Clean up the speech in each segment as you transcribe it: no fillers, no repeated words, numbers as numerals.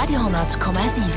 Radio,7.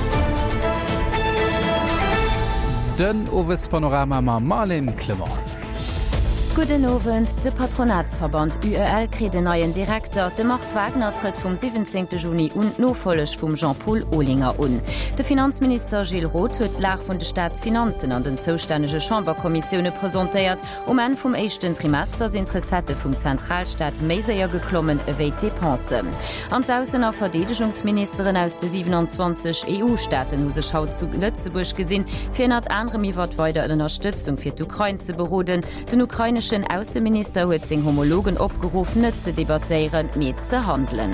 Den Owes Panorama ma Marlin Clement. Guten Abend, der Patronatsverband UEL kriegt den neuen Direktor. Der Marc Wagner tritt vom 17. Juni und nachfolgend vom Jean-Paul Ohlinger an. Der Finanzminister Gilles Roth hat die Lage von den Staatsfinanzen an den zuständigen Chamberkommissionen präsentiert. Ende vom ersten Trimester sind Interessenten vom Zentralstaat mehr geklommen wie die Depensen. An die Außen- Verteidigungsministerin aus den 27 EU-Staaten haben sich zu Lützeburg gesehen, für unter anderem weiter eine Unterstützung für die Ukraine zu beruhen. Den ukrainischen Außenminister hat seinen Homologen aufgerufen, nicht zu debattieren, mit zu handeln.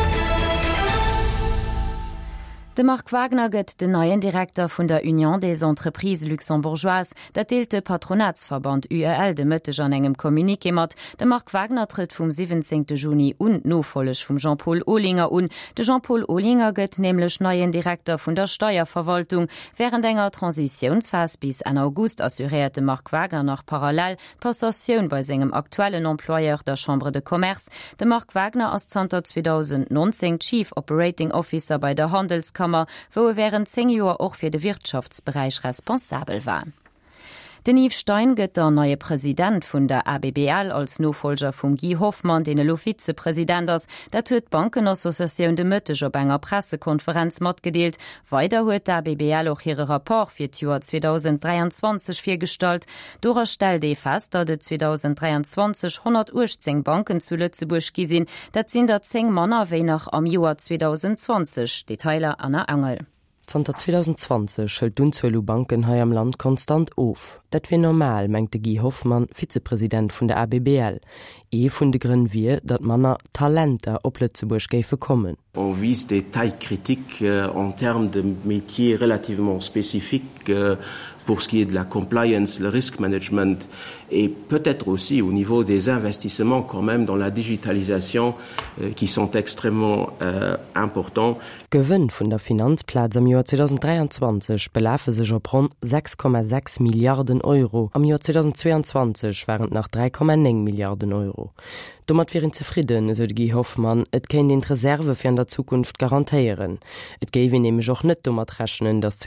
De Marc Wagner gëtt den neuen Direktor vun der Union des Entreprises Luxembourgeoises, dat deelt de Patronatsverband UEL de Mëtteg an engem Kommuniké mat. De Marc Wagner tritt vum 17. Juni und nofollech vum Jean-Paul Ohlinger un. De Jean-Paul Ohlinger gëtt nämlichlech neuen Direktor vun der Steuerverwaltung. Während enger Transitionsphase bis an August assurierte Marc Wagner nach parallel Passation bei segem aktuellen Employeur der Chambre de Commerce. De Marc Wagner as 2019 Chief Operating Officer bei der Handelskammer, wo während 10 Jahren auch für den Wirtschaftsbereich responsabel war. Den Yves Stein gëtt der neue Präsident vun der ABBL als Nachfolger vum Guy Hoffmann, den lo Vizepräsident ass. Dat huet Bankenassoziatioun de Mëtteg op enger Pressekonferenz matgedeelt. Weiter huet der ABBL auch ihre Rapport fir d'Jahr 2023 firstalt. Dora stellt fest, dat de 2023 118 Banken zu Lützeburg gisinn. Dat sind 10 Männer wéi nach am Joar 2020. Detailer Anna Angel. 2020 hält d'Unzwelu Banken hei am Land konstant auf. Dat wie normal, meinte Guy Hoffmann, Vizepräsident vun der ABBL. Vun de Grünn wie, dat Manner Talenter op Lützeburg géife kommen. On vise des tailles critiques en termes de métiers relativement spécifiques pour ce qui est de la compliance, le risk management et peut-être aussi au niveau des investissements quand même dans la digitalisation qui sont extrêmement importants. Gewinn vun der Finanzplatz am Jahr 2023 belaufe sich op rund 6,6 Milliarden Euro. Am Jahr 2022 waren nach 3,9 Milliarden Euro. Damit wären zufrieden, so Guy Hoffmann, et kann den Reserve für in der Zukunft garantieren. Et gäbe nämlich auch nicht damit rechnen, dass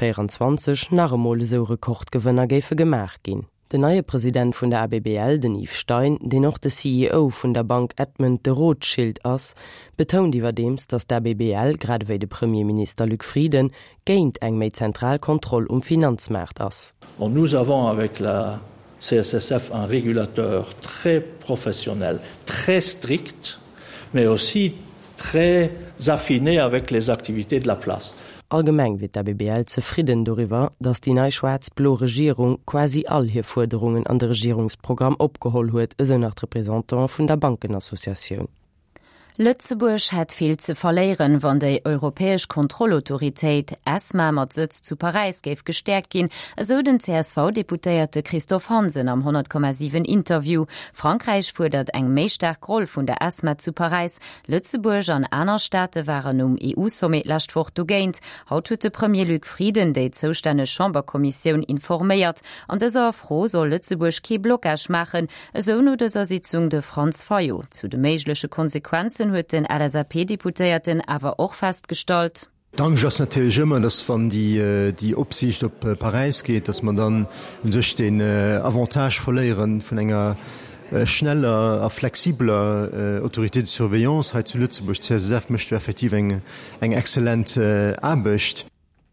2024 nach einmal so Rekordgewinner gäfe gemacht gehen. Der neue Präsident von der ABBL, den Yves Stein, den auch der CEO von der Bank Edmund de Rothschild ist, betont überdems, dass der ABBL, gerade wie der Premierminister Luc Frieden, gegen eng mehr Zentralkontrolle Finanzmarkt ist. Und nous avons avec la CSSF un régulateur très professionnel, très strict, mais aussi très affiné avec les activités de la place. Allgemein wird der BBL zufrieden darüber, dass die neue schwarz-blaue Regierung quasi all hier Forderungen an das Regierungsprogramm abgeholt hat, so nach Repräsentant von der Bankenassoziation. Lützeburg hat viel zu verlieren, wenn die Europäische Kontrollautorität ESMA mit Sitz zu Paris gestärkt gehen, so den CSV-Deputierte Christoph Hansen am 100,7 Interview. Frankreich fordert eng mehr starke Rolle von der ESMA zu Paris. Lützeburg an anderen Staaten waren EU-Summit letzte Woche geeint. Heute hat der Premier Luc Frieden die zuständige Chamberkommission informiert. An dieser Frage soll Lützeburg kein Blockage machen, so nur dieser Sitzung de Franz Fayot. Zu den möglichen Konsequenzen huet den LSAP-Deputierten aber auch festgestellt. Danger ist natürlich immer, dass wenn die Opsicht op Paris geht, dass man dann sich den Avantage verlieren von einer schneller, flexibler Autorität de Surveillance zu Lützeburg. CSSF möchte effektiv eng exzellente Arbeit.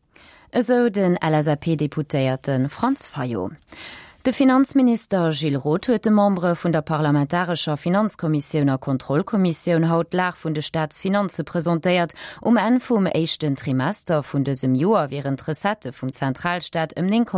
So den LSAP-Deputierten Franz Fayot. Der Finanzminister Gilles Roth hat den Membre von der Parlamentarischen Finanzkommission und Kontrollkommission haut Lage von der Staatsfinanzen präsentiert. Ende vom ersten Trimester von diesem Jahr wären Interessenten vom Zentralstaat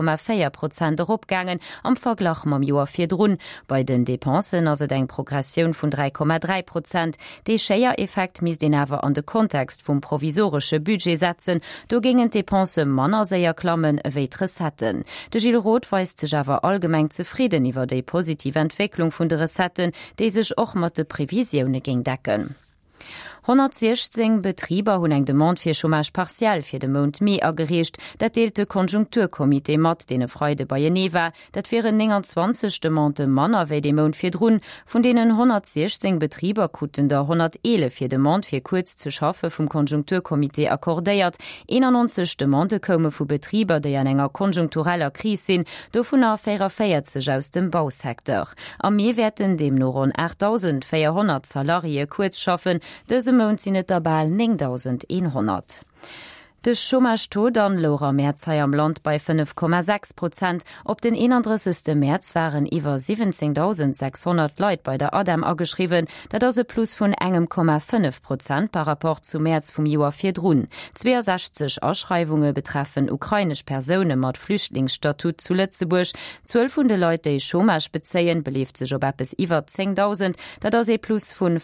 9,4% herabgegangen am Vergleich mit dem Jahr vordrun. Bei den Depensen also eine Progression von 3,3%. Der Share-Effekt misst den aber an den Kontext vom provisorischen Budget setzen. Da gingen Depensen manner sehr klammen wie Interessenten. Der Gilles Roth weist sich aber allgemein zufrieden über die positive Entwicklung von der Recetten, die sich auch mit den Prävisionen decken. 116 Betrieber hunn eng Demande fir Chômage partiell fir de Mont Mei agerecht, dat deelte Konjunkturkomitee mat dee Freude bei Geneva, dat wären 20 Demande Manner wéi de Mont fir Drun, vun denen 116 Betrieber kuten der 111 fir de Mont fir kurz ze schaffe vum Konjunkturkomitee akkordéiert, 91 Demande komme vu Betrieber, déi an enger konjunktureller Krise sinn, do vun a 44 aus dem Bausektor. Am Meerwerten dem no rund 8.400 Salarie kurz schaffen, dëse Mont sinn et dabei 9.100. De Chômage an Lora Märzei am Land bei 5,6%. Op den 31. März waren iwwer 17.600 Leute bei der Adam ageschrieben, dat as e plus vun engem 0,5% par rapport zu März vum Joar 4 Drun. 62 Ausschreibungen betreffen ukrainisch Personen mat Flüchtlingsstatut zu Lützeburg. 12 vun de Leute, die Chômage bezeien, belieft sech op bis iwwer 10.000, dat as e plus vun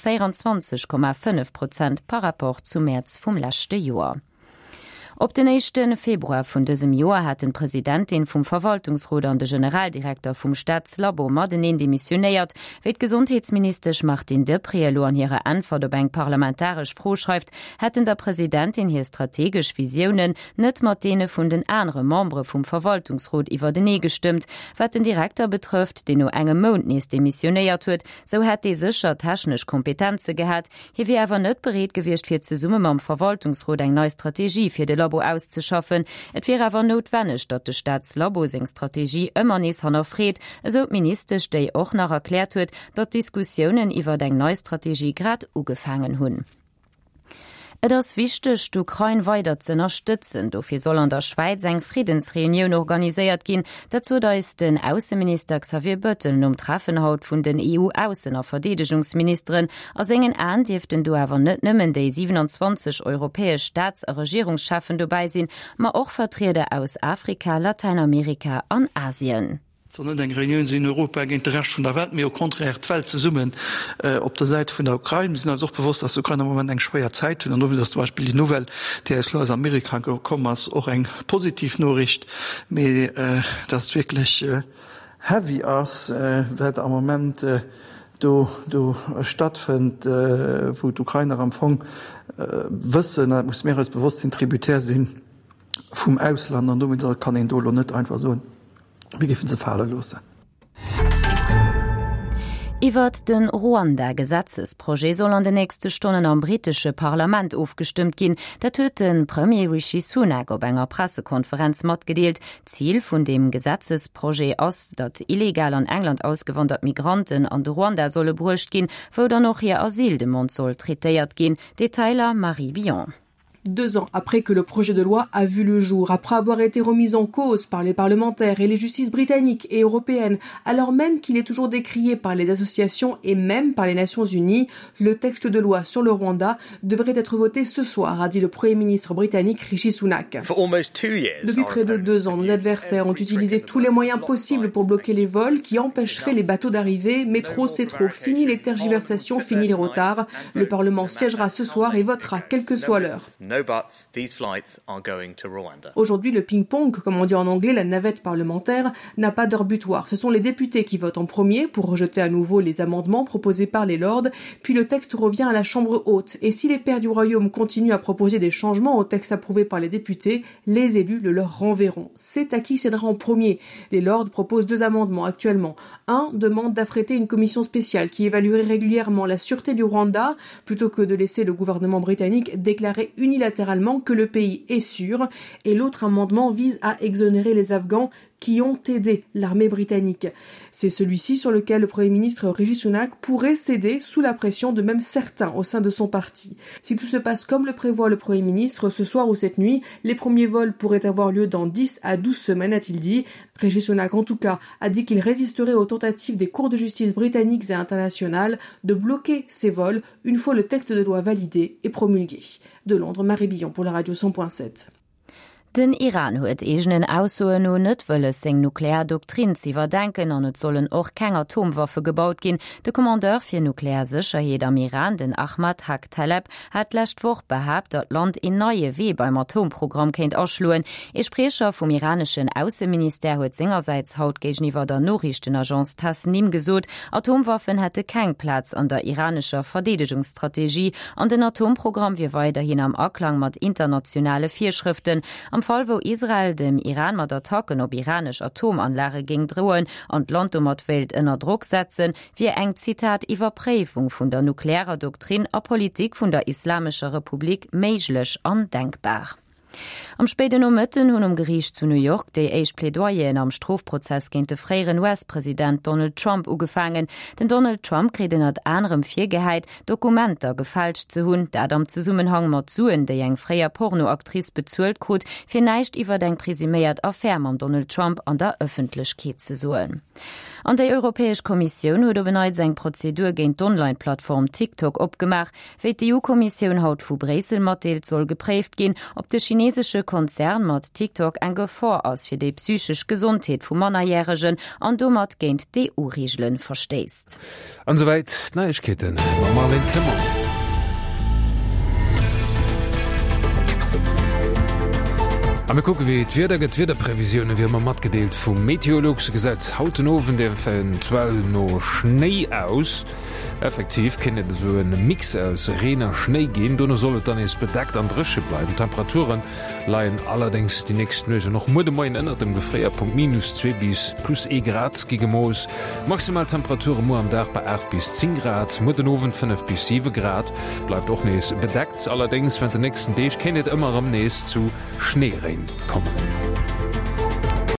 24,5% par rapport zu März vum letzte Joar. Op den 1. Februar vun diesem Joar hat den Präsidentin vum Verwaltungsrat an de Generaldirektor vum Staatslabo Madenen demissionéiert, wéi Gesundheitsminister Martin Deprielo an ihre Antwort op eng parlamentarisch vorschreift, hätten der Präsidentin hier strategisch Visionen net mat dene vun den anderen Membre vum Verwaltungsrat iwwer den gestimmt, wat den Direktor betrifft, den no engem Mond nees demissionéiert huet, so hat de sicher technisch Kompetenze gehabt, hier wie awer net bereet gewircht fir ze Summe am Verwaltungsrat eng neue Strategie fir de Labo auszuschaffen. Et wäre aber notwendig, dat de Staatslabo seg Strategie ëmmer nees hannerfred, eso Minister déi och nach erklärt huet, dat Diskussionen iwwer deng neue Strategie grad ugefangen hunn. Et ass wichteg, d'Ukraine weiter ze unterstützen. Dofir soll an der Schweiz eng Friedensreunion organiséiert gin. Dazu da is den Außenminister Xavier Bettel Treffen haut vun den EU-Außen- a Verdedigungsministerin as engen Andieften du awer net nëmmen déi 27 europäesch Staats- a Regierungsschaffen dobeisinn, ma och Vertreter aus Afrika, Lateinamerika an Asien. Sondern eng Reunion in Europa gin der recht vun der Welt mé o konträr Welt ze summen op der Seite vun der Ukraine. Wir sind also auch bewusst, dass Ukraine moment eng schwéier Zeit hun, wie das zum Beispiel die Novel TSL aus Amerika gekommen as och eng positiv Norricht, das wirklich heavy ass werd am moment du stattfind, wo d'Ukrainer am Fong wëssen muss mehr als bewusst den Tributär sinn vum Ausland an du kann en Dolo net einfach so. Wie giffen se fallerlos? Iwer den Ruanda-Gesetzesprojekt soll an de nächste Stunden am britische Parlament aufgestimmt gin. Dat huet den Premier Rishi Sunak op enger Pressekonferenz mat gedeelt. Ziel vun dem Gesetzesprojekt ass, dat illegal an England ausgewandert Migranten an de Ruanda solle brucht gin, wo dann noch ihr Asildemont soll treiert gin. Detailer Marie Bion. 2 ans après que le projet de loi a vu le jour, après avoir été remis en cause par les parlementaires et les justices britanniques et européennes, alors même qu'il est toujours décrié par les associations et même par les Nations Unies, le texte de loi sur le Rwanda devrait être voté ce soir, a dit le Premier ministre britannique Rishi Sunak. Depuis près de 2 ans, nos adversaires ont utilisé tous les moyens possibles pour bloquer les vols qui empêcheraient les bateaux d'arriver, mais trop c'est trop. Fini les tergiversations, fini les retards. Le Parlement siégera ce soir et votera, quelle que soit l'heure. No buts, these flights are going to Rwanda. Aujourd'hui, le ping-pong, comme on dit en anglais, la navette parlementaire, n'a pas d'heure butoir. Ce sont les députés qui votent en premier pour rejeter à nouveau les amendements proposés par les lords, puis le texte revient à la Chambre haute. Et si les pairs du Royaume continuent à proposer des changements au texte approuvé par les députés, les élus le leur renverront. C'est à qui cédera en premier. Les lords proposent 2 amendements actuellement. Un demande d'affréter une commission spéciale qui évaluerait régulièrement la sûreté du Rwanda, plutôt que de laisser le gouvernement britannique déclarer unilatéralement que le pays est sûr, et l'autre amendement vise à exonérer les Afghans qui ont aidé l'armée britannique. C'est celui-ci sur lequel le Premier ministre Rishi Sunak pourrait céder sous la pression de même certains au sein de son parti. Si tout se passe comme le prévoit le Premier ministre, ce soir ou cette nuit, les premiers vols pourraient avoir lieu dans 10 à 12 semaines, a-t-il dit. Rishi Sunak, en tout cas, a dit qu'il résisterait aux tentatives des cours de justice britanniques et internationales de bloquer ces vols une fois le texte de loi validé et promulgué. De Londres, Marie Billon pour la radio 100.7. Den Iran huet egenen Aussoen no net wëlle seg Nukleardoktrin ziwerdenken an et sollen och keng Atomwaffe gebaut ginn. De Kommandeur fir Nuklearsicherheet am Iran, den Ahmad Haq Taleb, hat lächtwoch behabt, dat Land in neue Wee beim Atomprogramm kenint aschluen. E Sprecher vum iranischen Außenminister huet sengerseits haut géichniwer der Norrichtenagenz Tasnim gesot, Atomwaffen hätte keng Platz an der iranischer Verdedigungsstrategie an den Atomprogramm wie weiterhin am Aklang mat internationale Vierschriften. Am Fall, wo Israel dem Iran mat Attacken op iranisch Atomanlage ging droen an Land mat Welt ënner Druck setzen, wie eng Zitat Iwerpräfung vun der nuklearer Doktrin a Politik vun der Islamscher Republik méiglech andenkbar. Am späten Mëtten hunn Gericht zu New York déi eich Plädoyen am Strafprozess géint de fréieren US-Präsident Donald Trump ugefangen. Den Donald Trump kreden at anderem Virgeheit Dokumenter gefälscht ze hunn, dat am Zusummenhang mat Zuen, déi eng fréier Pornoaktrice bezuelt krut, fir neicht iwwer deng prisiméiert Affaire am Donald Trump an der Öffentlichkeit ze soen. An der Europäesch Kommission huet beneit seg Prozedur géint d'Online-Plattform TikTok opgemacht, wéi d' EU-Kommission haut vu Bresel matdeelt soll gepréft ginn, ob de chinesesche Konzern mat TikTok eng Gefahr ass fir déi psychisch Gesundheet vu Mannerjähregen an do mat géint d'EU-Rigeln versteest. Ansoweit Neichketten Marlene Klemmer. Am gucke wie Wetterprävisionen wie man mat gedeelt vum Meteorologische Gesetz hauten ofen den Fällen 12 no Schnee aus. Effektiv kennet so en Mix aus Rener Schnee gehen, dunne sollet dann es bedeckt an Drsche bleiben. Temperaturen leiien allerdings die nächsten Nöse noch Mude moin ënnert dem Gefréierpunkt -2 bis +1 Grad gegen Moos. Maximaltemperaturen mo am Dach bei 8 bis 10 Grad, Mudenoven 5 bis 7 Grad, bleibt auch nees bedeckt. Allerdings wenn der nächsten Deeg kennet immer am Nees zu Schneeregen kommen.